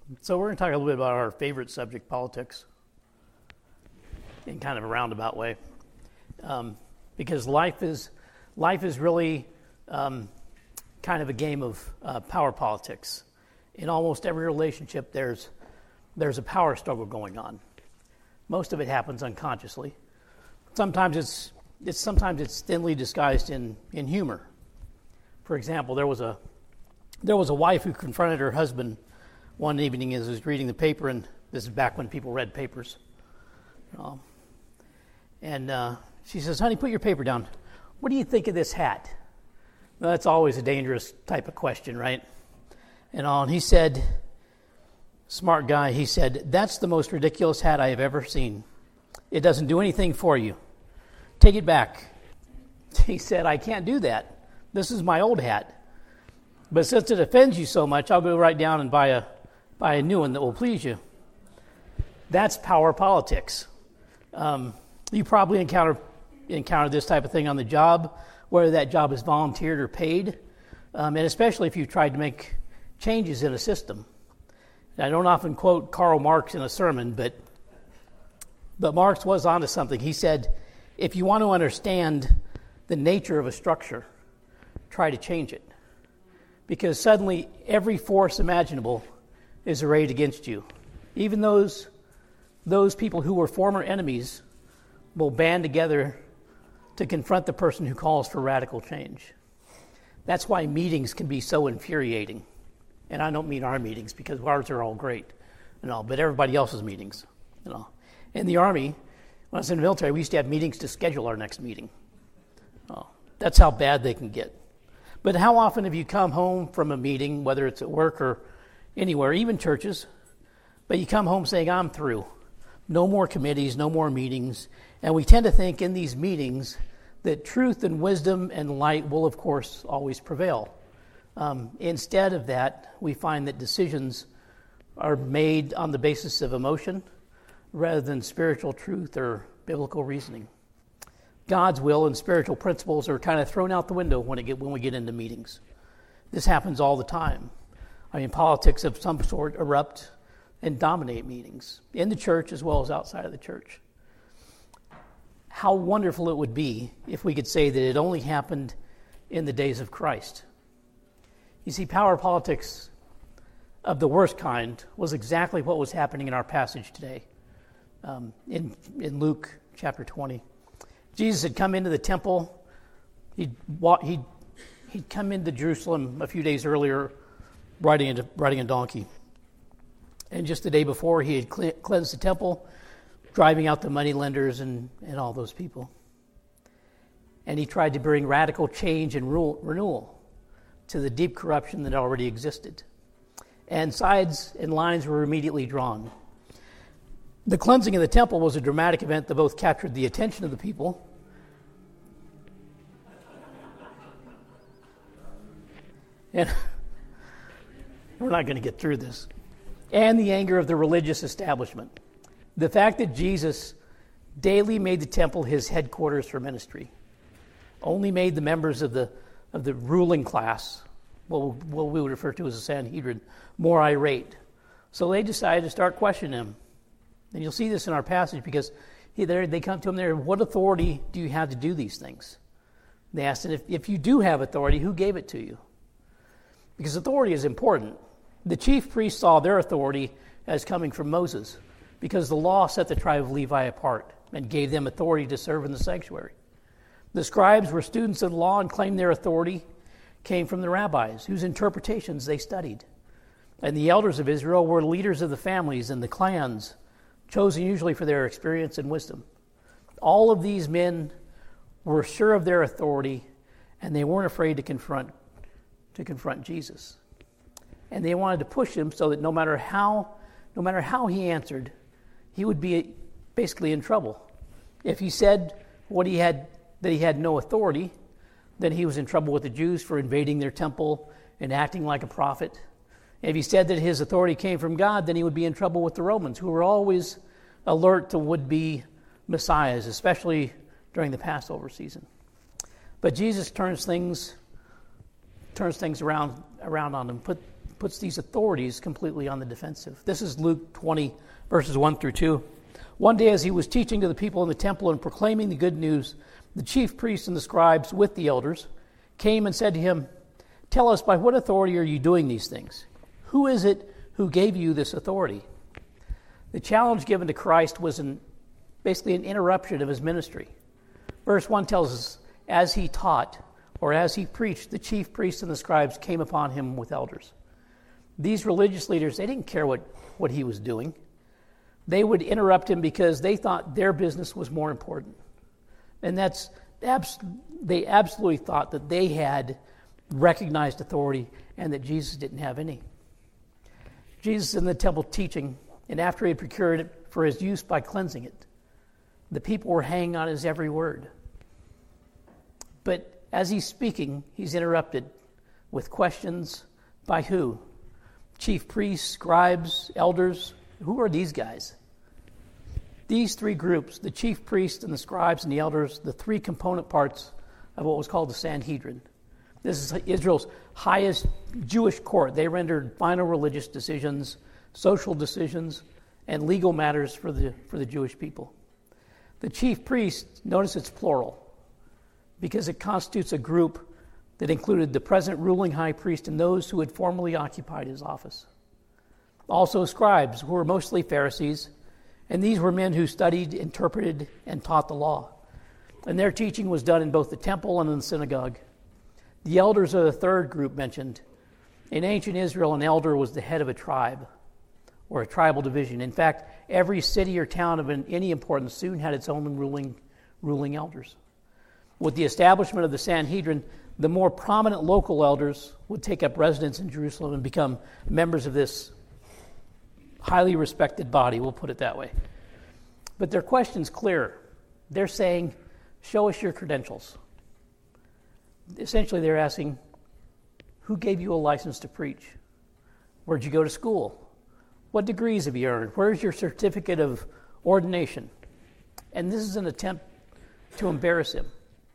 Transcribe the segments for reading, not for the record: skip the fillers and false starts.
So we're going to talk a little bit about our favorite subject, politics, in kind of a roundabout way, because life is really kind of a game of power politics. In almost every relationship, there's a power struggle going on. Most of it happens unconsciously. Sometimes it's thinly disguised in humor. For example, there was a wife who confronted her husband one evening as he was reading the paper, and this is back when people read papers. And she says, "Honey, put your paper down. What do you think of this hat?" Well, that's always a dangerous type of question, right? And he said, smart guy, he said, "That's the most ridiculous hat I have ever seen. It doesn't do anything for you. Take it back." He said, "I can't do that. This is my old hat. But since it offends you so much, I'll go right down and buy a new one that will please you." That's power politics. You probably encounter this type of thing on the job, whether that job is volunteered or paid, and especially if you've tried to make changes in a system. I don't often quote Karl Marx in a sermon, but Marx was onto something. He said, if you want to understand the nature of a structure, try to change it. Because suddenly every force imaginable is arrayed against you. Even those people who were former enemies will band together to confront the person who calls for radical change. That's why meetings can be so infuriating. And I don't mean our meetings, because ours are all great, but everybody else's meetings. In the Army, when I was in the military, we used to have meetings to schedule our next meeting. That's how bad they can get. But how often have you come home from a meeting, whether it's at work or anywhere, even churches, but you come home saying, "I'm through. No more committees, no more meetings." And we tend to think in these meetings that truth and wisdom and light will, of course, always prevail. Instead of that, we find that decisions are made on the basis of emotion rather than spiritual truth or biblical reasoning. God's will and spiritual principles are kind of thrown out the window when we get into meetings. This happens all the time. Politics of some sort erupt and dominate meetings, in the church as well as outside of the church. How wonderful it would be if we could say that it only happened in the days of Christ. You see, power politics of the worst kind was exactly what was happening in our passage today. In Luke chapter 20. Jesus had come into the temple. He'd come into Jerusalem a few days earlier riding a donkey. And just the day before, he had cleansed the temple, driving out the moneylenders and all those people. And he tried to bring radical change and renewal to the deep corruption that already existed. And sides and lines were immediately drawn. The cleansing of the temple was a dramatic event that both captured the attention of the people and we're not going to get through this, and the anger of the religious establishment. The fact that Jesus daily made the temple his headquarters for ministry only made the members of the ruling class, what we would refer to as the Sanhedrin, more irate. So they decided to start questioning him. And you'll see this in our passage because they come to him there, "What authority do you have to do these things?" They asked him, if you do have authority, who gave it to you? Because authority is important. The chief priests saw their authority as coming from Moses because the law set the tribe of Levi apart and gave them authority to serve in the sanctuary. The scribes were students of the law and claimed their authority came from the rabbis, whose interpretations they studied. And the elders of Israel were leaders of the families and the clans, chosen usually for their experience and wisdom. All of these men were sure of their authority, and they weren't afraid to confront Jesus. And they wanted to push him so that no matter how he answered, he would be basically in trouble. If he said that he had no authority, then he was in trouble with the Jews for invading their temple and acting like a prophet. If he said that his authority came from God, then he would be in trouble with the Romans, who were always alert to would-be messiahs, especially during the Passover season. But Jesus turns things around on them, puts these authorities completely on the defensive. This is Luke 20, verses 1 through 2. One day as he was teaching to the people in the temple and proclaiming the good news, the chief priests and the scribes with the elders came and said to him, "Tell us, by what authority are you doing these things? Who is it who gave you this authority?" The challenge given to Christ was basically an interruption of his ministry. Verse 1 tells us, as he taught, or as he preached, the chief priests and the scribes came upon him with elders. These religious leaders, they didn't care what he was doing. They would interrupt him because they thought their business was more important. And they absolutely thought that they had recognized authority and that Jesus didn't have any. Jesus in the temple teaching, and after he had procured it for his use by cleansing it, the people were hanging on his every word. But as he's speaking, he's interrupted with questions by who? Chief priests, scribes, elders. Who are these guys? These three groups, the chief priests and the scribes and the elders, the three component parts of what was called the Sanhedrin. This is Israel's highest Jewish court. They rendered final religious decisions, social decisions, and legal matters for the Jewish people. The chief priests, notice it's plural, because it constitutes a group that included the present ruling high priest and those who had formerly occupied his office. Also scribes, who were mostly Pharisees, and these were men who studied, interpreted, and taught the law. And their teaching was done in both the temple and in the synagogue. The elders are the third group mentioned. In ancient Israel, an elder was the head of a tribe or a tribal division. In fact, every city or town of any importance soon had its own ruling elders. With the establishment of the Sanhedrin, the more prominent local elders would take up residence in Jerusalem and become members of this highly respected body, we'll put it that way. But their question's clear. They're saying, show us your credentials. Essentially, they're asking, who gave you a license to preach? Where'd you go to school? What degrees have you earned? Where's your certificate of ordination? And this is an attempt to embarrass him.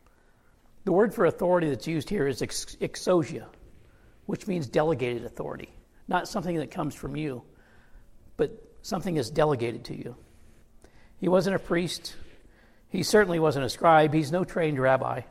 The word for authority that's used here is exousia, which means delegated authority. Not something that comes from you, but something that's delegated to you. He wasn't a priest. He certainly wasn't a scribe. He's no trained rabbi.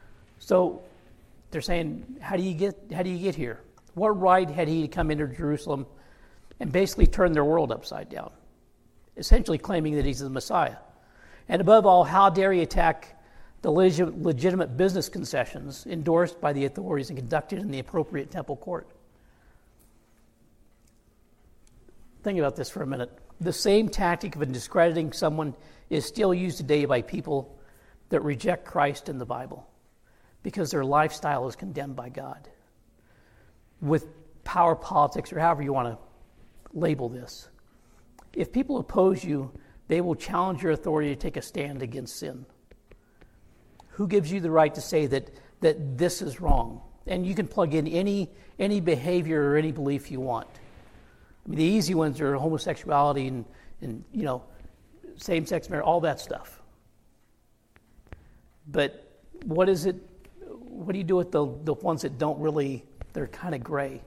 So they're saying, how do you get here? What right had he to come into Jerusalem and basically turn their world upside down, essentially claiming that he's the Messiah? And above all, how dare he attack the legitimate business concessions endorsed by the authorities and conducted in the appropriate temple court? Think about this for a minute. The same tactic of discrediting someone is still used today by people that reject Christ and the Bible because their lifestyle is condemned by God. With power politics, or however you want to label this, if people oppose you, they will challenge your authority to take a stand against sin. Who gives you the right to say that this is wrong? And you can plug in any behavior or any belief you want. I mean, the easy ones are homosexuality and same-sex marriage, all that stuff. But what is it? What do you do with the ones that don't really? They're kind of gray.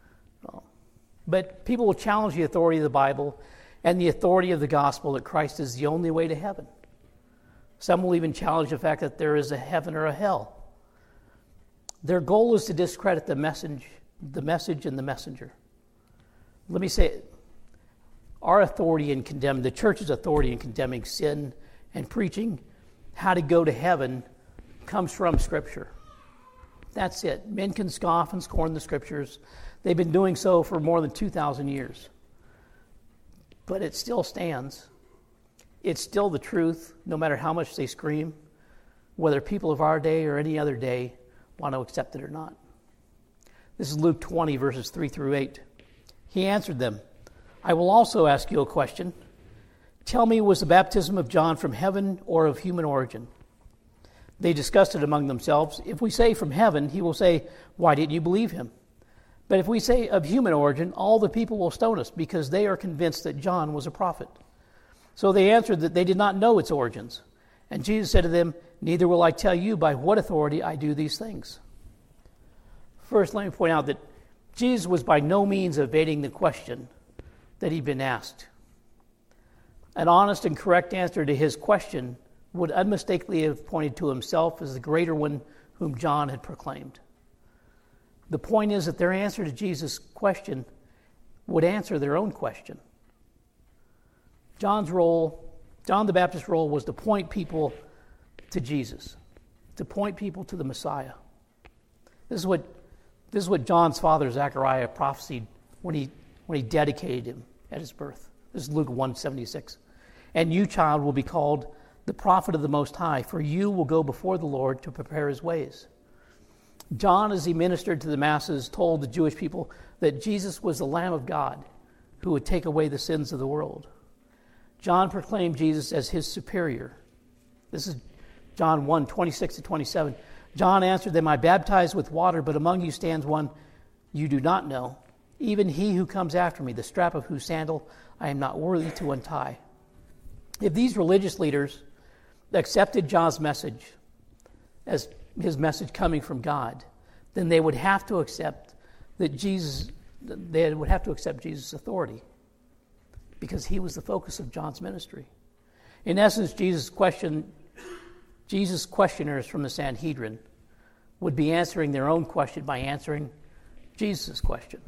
But people will challenge the authority of the Bible and the authority of the gospel that Christ is the only way to heaven. Some will even challenge the fact that there is a heaven or a hell. Their goal is to discredit the message and the messenger. Let me say it. Our authority in condemning, the church's authority in condemning sin and preaching how to go to heaven comes from Scripture. That's it. Men can scoff and scorn the Scriptures. They've been doing so for more than 2,000 years. But it still stands. It's still the truth, no matter how much they scream, whether people of our day or any other day want to accept it or not. This is Luke 20, verses 3 through 8. He answered them, "I will also ask you a question. Tell me, was the baptism of John from heaven or of human origin?" They discussed it among themselves. If we say from heaven, he will say, "Why didn't you believe him?" But if we say of human origin, all the people will stone us because they are convinced that John was a prophet. So they answered that they did not know its origins. And Jesus said to them, "Neither will I tell you by what authority I do these things." First, let me point out that Jesus was by no means evading the question that he'd been asked. An honest and correct answer to his question would unmistakably have pointed to himself as the greater one whom John had proclaimed. The point is that their answer to Jesus' question would answer their own question. John the Baptist's role was to point people to Jesus, to point people to the Messiah. This is what John's father Zechariah prophesied when he dedicated him at his birth. This is Luke 1:76. And you, child, will be called the prophet of the Most High, for you will go before the Lord to prepare his ways. John, as he ministered to the masses, told the Jewish people that Jesus was the Lamb of God who would take away the sins of the world. John proclaimed Jesus as his superior. This is John 1:26-27. John answered them, I baptize with water, but among you stands one you do not know, even he who comes after me, the strap of whose sandal I am not worthy to untie. If these religious leaders accepted John's message as his message coming from God, then they would have to accept Jesus' authority, because he was the focus of John's ministry. In essence, Jesus' questioners from the Sanhedrin would be answering their own question by answering Jesus' question.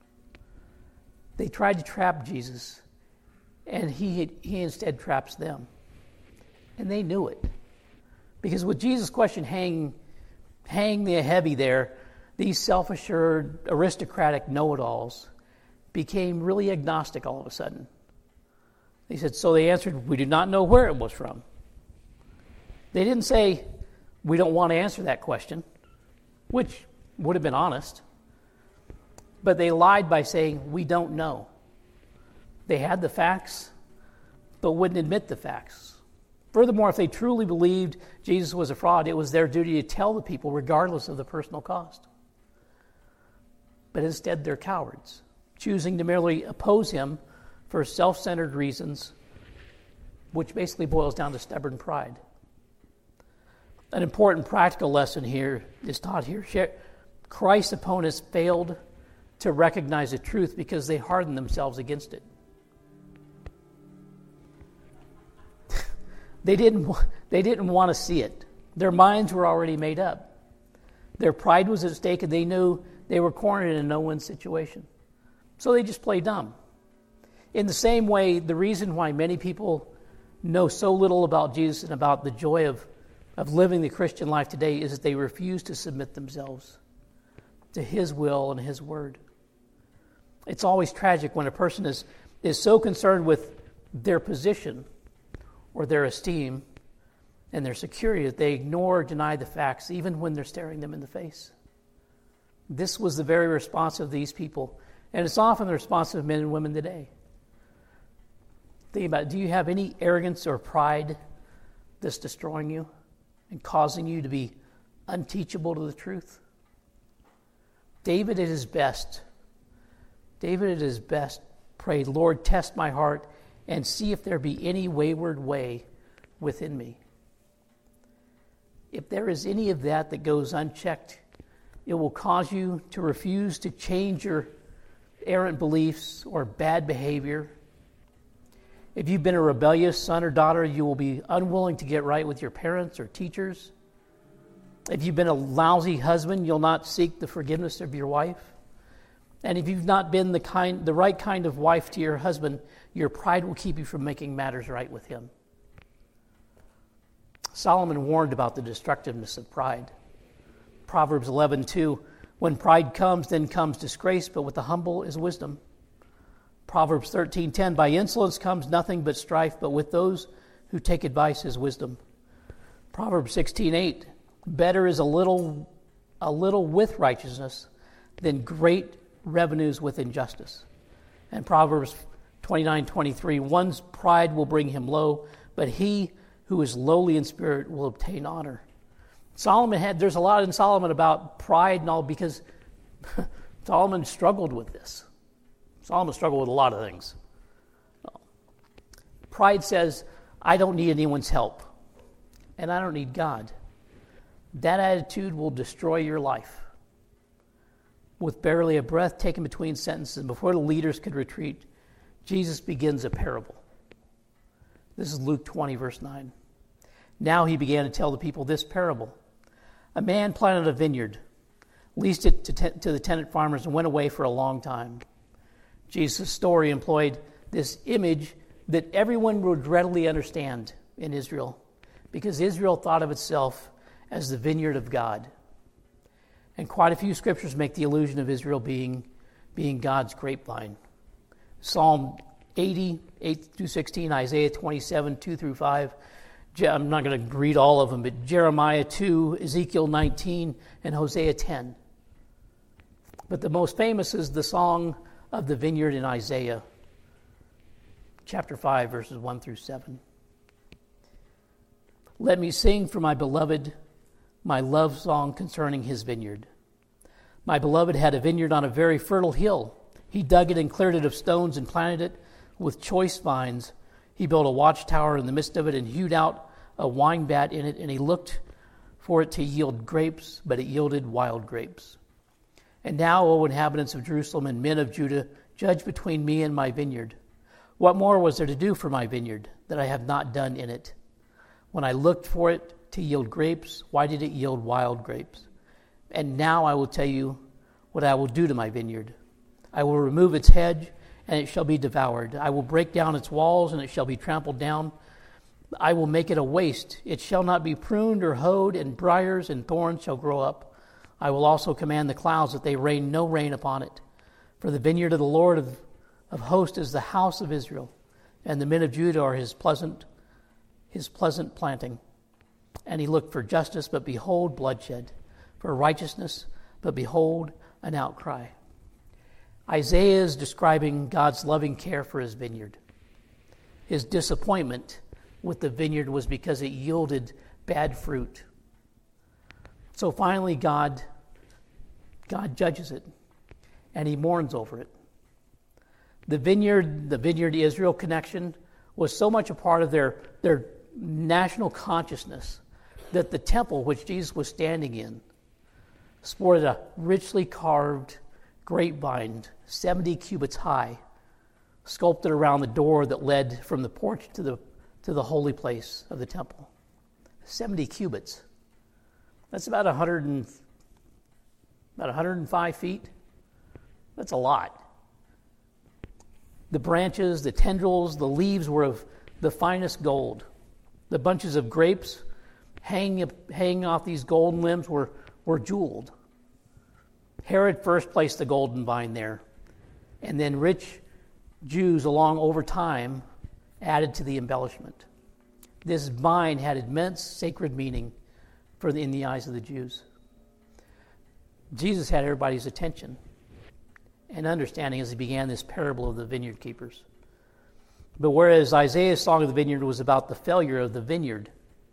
They tried to trap Jesus, and he instead traps them. And they knew it. Because with Jesus' question hanging there heavy there, these self-assured, aristocratic know-it-alls became really agnostic all of a sudden. They said, so they answered, we do not know where it was from. They didn't say, we don't want to answer that question, which would have been honest. But they lied by saying, we don't know. They had the facts, but wouldn't admit the facts. Furthermore, if they truly believed Jesus was a fraud, it was their duty to tell the people regardless of the personal cost. But instead, they're cowards, choosing to merely oppose him for self-centered reasons, which basically boils down to stubborn pride. An important practical lesson here is taught here. Christ's opponents failed to recognize the truth because they hardened themselves against it. They didn't want to see it. Their minds were already made up. Their pride was at stake, and they knew they were cornered in a no-win situation. So they just played dumb. In the same way, the reason why many people know so little about Jesus and about the joy of living the Christian life today is that they refuse to submit themselves to his will and his word. It's always tragic when a person is so concerned with their position or their esteem and their security that they ignore or deny the facts even when they're staring them in the face. This was the very response of these people, and it's often the response of men and women today. Think about it. Do you have any arrogance or pride that's destroying you and causing you to be unteachable to the truth? David at his best prayed, Lord, test my heart and see if there be any wayward way within me. If there is any of that goes unchecked, it will cause you to refuse to change your errant beliefs or bad behavior. If you've been a rebellious son or daughter, you will be unwilling to get right with your parents or teachers. If you've been a lousy husband, you'll not seek the forgiveness of your wife. And if you've not been the right kind of wife to your husband, your pride will keep you from making matters right with him. Solomon warned about the destructiveness of pride. Proverbs 11:2, when pride comes, then comes disgrace, but with the humble is wisdom. Proverbs 13:10, by insolence comes nothing but strife, but with those who take advice is wisdom. Proverbs 16:8, better is a little with righteousness than great revenues with injustice. And Proverbs 29:23, one's pride will bring him low, but he who is lowly in spirit will obtain honor. There's a lot in Solomon about pride and all, because Solomon struggled with this. Solomon struggled with a lot of things. Pride says, I don't need anyone's help, and I don't need God. That attitude will destroy your life. With barely a breath taken between sentences, and before the leaders could retreat, Jesus begins a parable. This is Luke 20, verse 9. Now he began to tell the people this parable. A man planted a vineyard, leased it to the tenant farmers, and went away for a long time. Jesus' story employed this image that everyone would readily understand in Israel, because Israel thought of itself as the vineyard of God. And quite a few scriptures make the allusion of Israel being God's grapevine. Psalm 80, 8 through 16, Isaiah 27, 2 through 5. I'm not going to read all of them, but Jeremiah 2, Ezekiel 19, and Hosea 10. But the most famous is the song of the vineyard in Isaiah, chapter 5, verses 1 through 7. Let me sing for my beloved my love song concerning his vineyard. My beloved had a vineyard on a very fertile hill. He dug it and cleared it of stones and planted it with choice vines. He built a watchtower in the midst of it and hewed out a wine vat in it, and he looked for it to yield grapes, but it yielded wild grapes. And now, O inhabitants of Jerusalem and men of Judah, judge between me and my vineyard. What more was there to do for my vineyard that I have not done in it? When I looked for it to yield grapes, why did it yield wild grapes? And now I will tell you what I will do to my vineyard. I will remove its hedge, and it shall be devoured. I will break down its walls, and it shall be trampled down. I will make it a waste. It shall not be pruned or hoed, and briars and thorns shall grow up. I will also command the clouds that they rain no rain upon it. For the vineyard of the Lord of hosts is the house of Israel, and the men of Judah are his pleasant planting. And he looked for justice, but behold, bloodshed. For righteousness, but behold, an outcry. Isaiah is describing God's loving care for his vineyard. His disappointment with the vineyard was because it yielded bad fruit. So finally, God judges it, and he mourns over it. The vineyard Israel connection was so much a part of their national consciousness that the temple which Jesus was standing in sported a richly carved grapevine 70 cubits high, sculpted around the door that led from the porch to the holy place of the temple. 70 cubits. That's about 105 feet. That's a lot. The branches, the tendrils, the leaves were of the finest gold. The bunches of grapes hanging off these golden limbs were jeweled. Herod first placed the golden vine there, and then rich Jews along over time added to the embellishment. This vine had immense sacred meaning in the eyes of the Jews. Jesus had everybody's attention and understanding as he began this parable of the vineyard keepers. But whereas Isaiah's song of the vineyard was about the failure of the vineyard,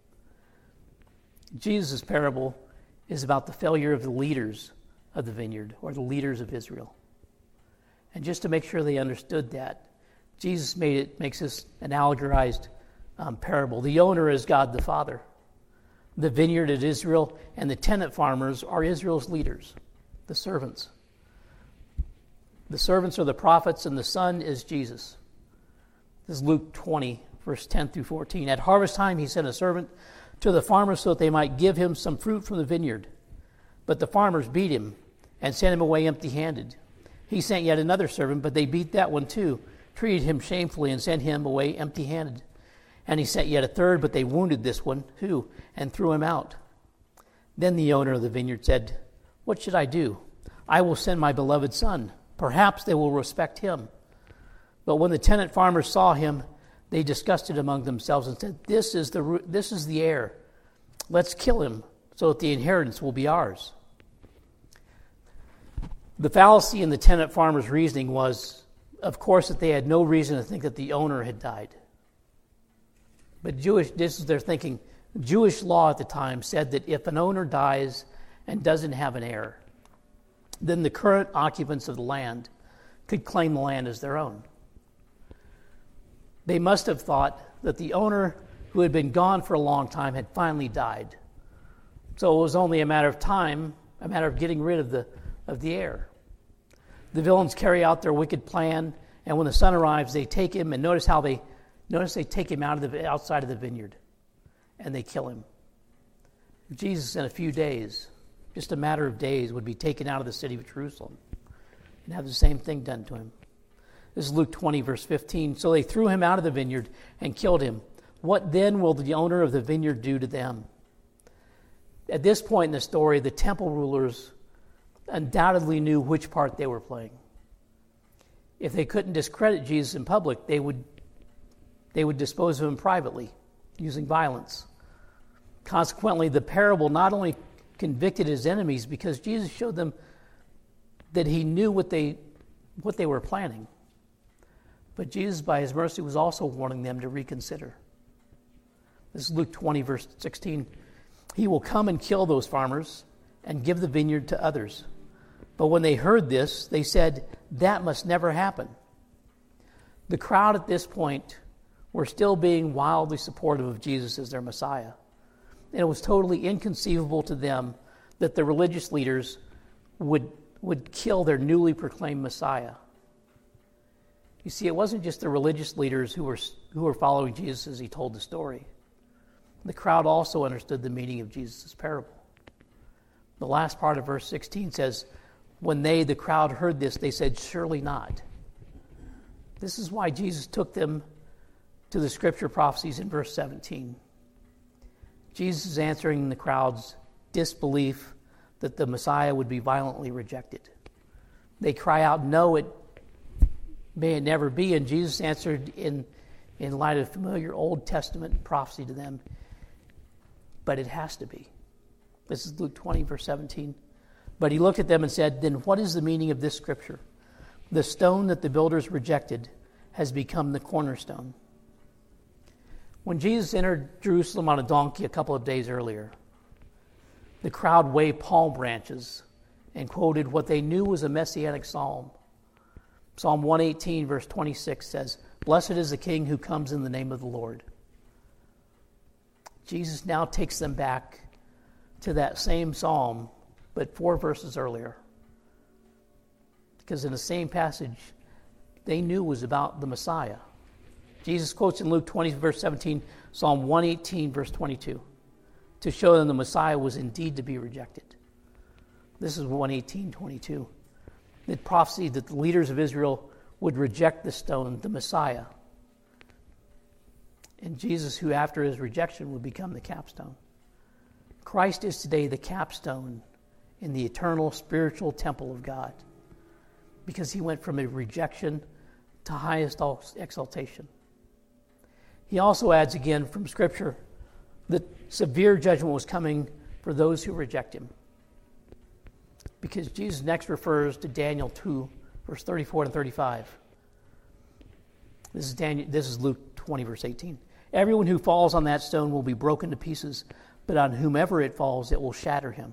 Jesus' parable is about the failure of the leaders of the vineyard, or the leaders of Israel. And just to make sure they understood that, Jesus makes this an allegorized parable. The owner is God the Father. The vineyard is Israel, and the tenant farmers are Israel's leaders, the servants. The servants are the prophets, and the Son is Jesus. This is Luke 20, verse 10 through 14. At harvest time, he sent a servant to the farmers so that they might give him some fruit from the vineyard. But the farmers beat him and sent him away empty-handed. He sent yet another servant, but they beat that one too, treated him shamefully, and sent him away empty-handed. And he sent yet a third, but they wounded this one too, and threw him out. Then the owner of the vineyard said, "What should I do? I will send my beloved son. Perhaps they will respect him." But when the tenant farmers saw him, they discussed it among themselves and said, This is the heir. Let's kill him so that the inheritance will be ours." The fallacy in the tenant farmers' reasoning was, of course, that they had no reason to think that the owner had died. But this is their thinking. Jewish law at the time said that if an owner dies and doesn't have an heir, then the current occupants of the land could claim the land as their own. They must have thought that the owner, who had been gone for a long time, had finally died. So it was only a matter of time, a matter of getting rid of the heir. The villains carry out their wicked plan, and when the son arrives, they take him, and notice they take him outside of the vineyard, and they kill him. Jesus, in a few days, just a matter of days, would be taken out of the city of Jerusalem and have the same thing done to him. This is Luke 20, verse 15. So they threw him out of the vineyard and killed him. What then will the owner of the vineyard do to them? At this point in the story, the temple rulers undoubtedly knew which part they were playing. If they couldn't discredit Jesus in public, they would dispose of him privately, using violence. Consequently, the parable not only convicted his enemies because Jesus showed them that he knew what they were planning, but Jesus, by his mercy, was also warning them to reconsider. This is Luke 20, verse 16. He will come and kill those farmers and give the vineyard to others. But when they heard this, they said, that must never happen. The crowd at this point were still being wildly supportive of Jesus as their Messiah. And it was totally inconceivable to them that the religious leaders would kill their newly proclaimed Messiah. You see, it wasn't just the religious leaders who were following Jesus as he told the story. The crowd also understood the meaning of Jesus' parable. The last part of verse 16 says, when the crowd heard this, they said, surely not. This is why Jesus took them to the scripture prophecies in verse 17. Jesus is answering the crowd's disbelief that the Messiah would be violently rejected. They cry out, no, may it never be. And Jesus answered in light of familiar Old Testament prophecy to them, but it has to be. This is Luke 20, verse 17. But he looked at them and said, then what is the meaning of this scripture? The stone that the builders rejected has become the cornerstone. When Jesus entered Jerusalem on a donkey a couple of days earlier, the crowd waved palm branches and quoted what they knew was a messianic psalm. Psalm 118, verse 26 says, blessed is the King who comes in the name of the Lord. Jesus now takes them back to that same psalm, but 4 verses earlier. Because in the same passage, they knew was about the Messiah. Jesus quotes in Luke 20, verse 17, Psalm 118, verse 22, to show them the Messiah was indeed to be rejected. This is 118, 22. It prophesied that the leaders of Israel would reject the stone, the Messiah. And Jesus, who after his rejection would become the capstone. Christ is today the capstone in the eternal spiritual temple of God, because he went from a rejection to highest exaltation. He also adds again from Scripture that severe judgment was coming for those who reject him, because Jesus next refers to Daniel 2, verse 34 and 35. This is Luke 20, verse 18. Everyone who falls on that stone will be broken to pieces, but on whomever it falls, it will shatter him.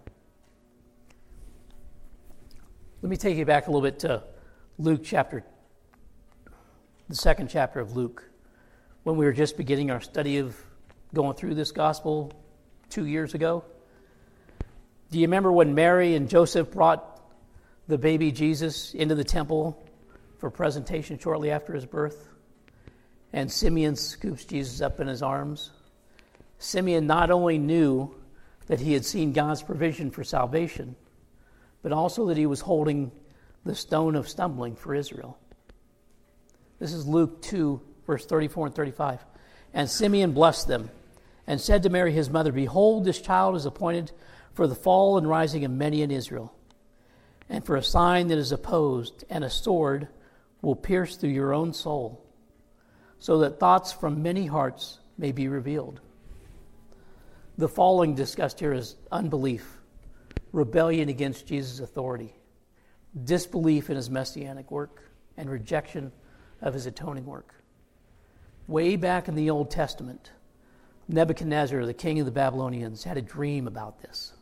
Let me take you back a little bit to Luke the second chapter of Luke, when we were just beginning our study of going through this gospel 2 years ago. Do you remember when Mary and Joseph brought the baby Jesus into the temple for presentation shortly after his birth? And Simeon scoops Jesus up in his arms. Simeon not only knew that he had seen God's provision for salvation, but also that he was holding the stone of stumbling for Israel. This is Luke 2, verse 34 and 35. And Simeon blessed them and said to Mary his mother, behold, this child is appointed for the fall and rising of many in Israel, and for a sign that is opposed, and a sword will pierce through your own soul, so that thoughts from many hearts may be revealed. The falling discussed here is unbelief, rebellion against Jesus' authority, disbelief in his messianic work, and rejection of his atoning work. Way back in the Old Testament, Nebuchadnezzar, the king of the Babylonians, had a dream about this.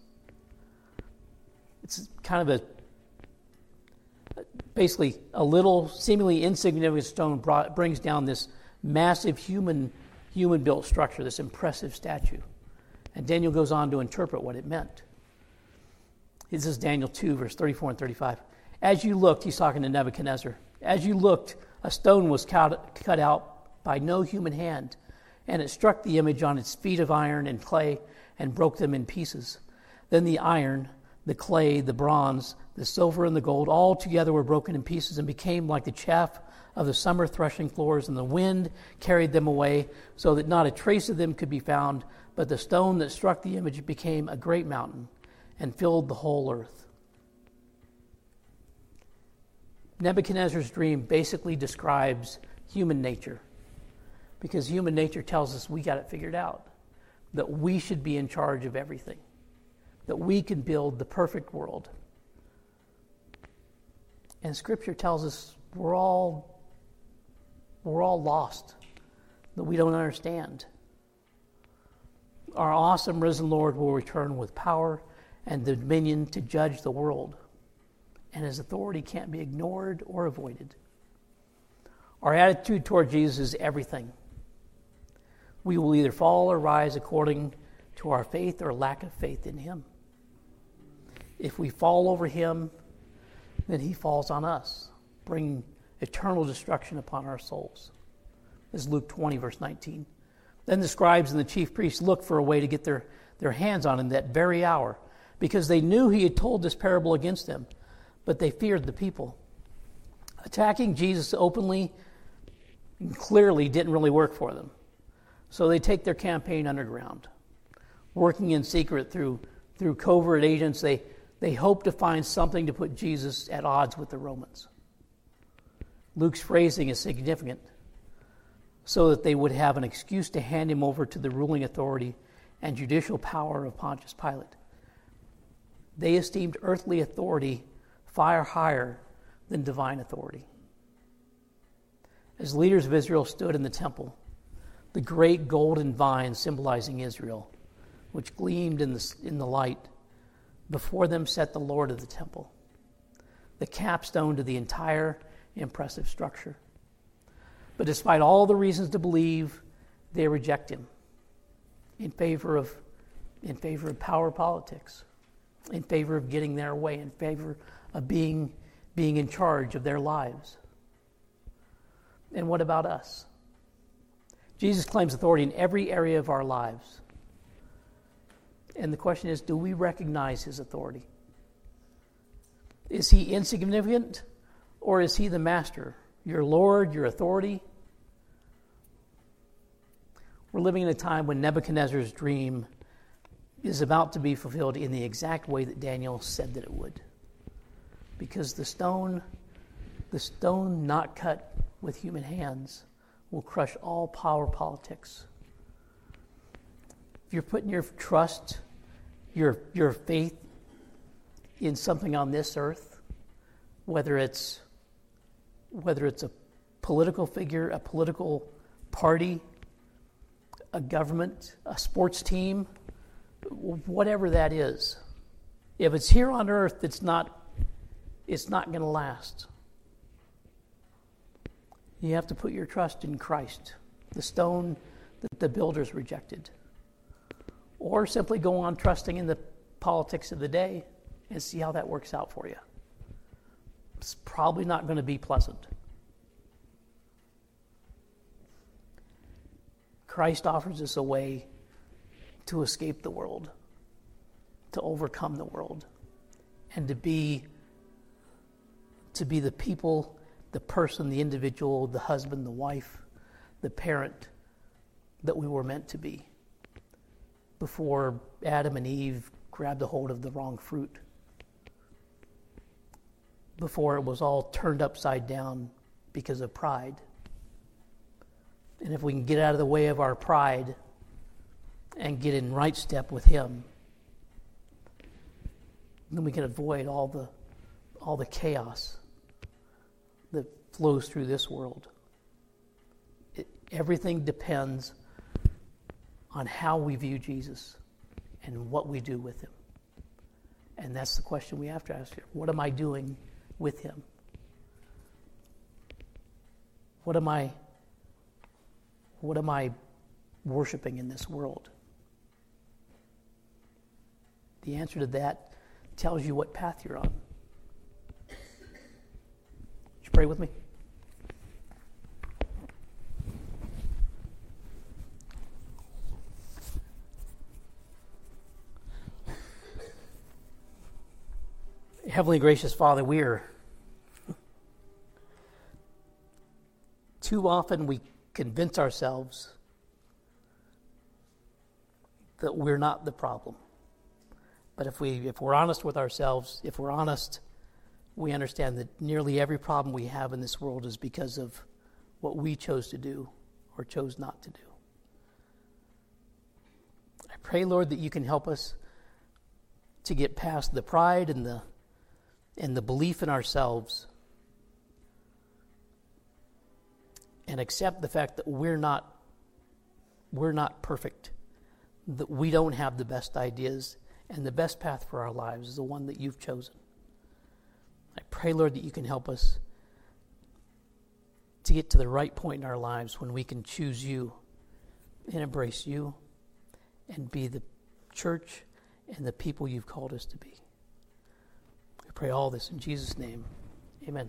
It's kind of basically a little seemingly insignificant stone brings down this massive human-built structure, this impressive statue. And Daniel goes on to interpret what it meant. This is Daniel 2, verse 34 and 35. As you looked, he's talking to Nebuchadnezzar, as you looked, a stone was cut out by no human hand, and it struck the image on its feet of iron and clay and broke them in pieces. Then the iron, the clay, the bronze, the silver, and the gold all together were broken in pieces and became like the chaff of the summer threshing floors, and the wind carried them away so that not a trace of them could be found. But the stone that struck the image became a great mountain and filled the whole earth. Nebuchadnezzar's dream basically describes human nature, because human nature tells us we got it figured out, that we should be in charge of everything, that we can build the perfect world. And Scripture tells us we're all lost, that we don't understand. Our awesome risen Lord will return with power and dominion to judge the world, and his authority can't be ignored or avoided. Our attitude toward Jesus is everything. We will either fall or rise according to our faith or lack of faith in him. If we fall over him, then he falls on us, bringing eternal destruction upon our souls. This is Luke 20, verse 19. Then the scribes and the chief priests looked for a way to get their hands on him that very hour, because they knew he had told this parable against them, but they feared the people. Attacking Jesus openly and clearly didn't really work for them. So they take their campaign underground. Working in secret through covert agents, they hope to find something to put Jesus at odds with the Romans. Luke's phrasing is significant, so that they would have an excuse to hand him over to the ruling authority and judicial power of Pontius Pilate. They esteemed earthly authority far higher than divine authority. As leaders of Israel stood in the temple, the great golden vine symbolizing Israel, which gleamed in the light, before them sat the Lord of the temple, the capstone to the entire impressive structure. But despite all the reasons to believe, they reject him in favor of power politics, in favor of getting their way, in favor of being in charge of their lives. And what about us? Jesus claims authority in every area of our lives. And the question is, do we recognize his authority? Is he insignificant, or is he the master, your Lord, your authority? We're living in a time when Nebuchadnezzar's dream is about to be fulfilled in the exact way that Daniel said that it would. Because the stone not cut with human hands will crush all power politics. If you're putting your trust, your faith in something on this earth, whether it's a political figure, a political party, a government, a sports team, whatever that is, if it's here on earth, it's not going to last. You have to put your trust in Christ, the stone that the builders rejected. Or simply go on trusting in the politics of the day and see how that works out for you. It's probably not going to be pleasant. Christ offers us a way to escape the world, to overcome the world, and to be the people, the person, the individual, the husband, the wife, the parent that we were meant to be before Adam and Eve grabbed a hold of the wrong fruit, before it was all turned upside down because of pride. And if we can get out of the way of our pride and get in right step with him, then we can avoid all the chaos that flows through this world. Everything depends on how we view Jesus and what we do with him. And that's the question we have to ask here. What am I doing with him? What am I worshiping in this world? The answer to that tells you what path you're on. pray with me? Heavenly gracious Father, too often we convince ourselves that we're not the problem. But if we're honest with ourselves, if we're honest, we understand that nearly every problem we have in this world is because of what we chose to do or chose not to do. I pray, Lord, that you can help us to get past the pride and the belief in ourselves and accept the fact that we're not perfect, that we don't have the best ideas, and the best path for our lives is the one that you've chosen. I pray, Lord, that you can help us to get to the right point in our lives when we can choose you and embrace you and be the church and the people you've called us to be. We pray all this in Jesus' name.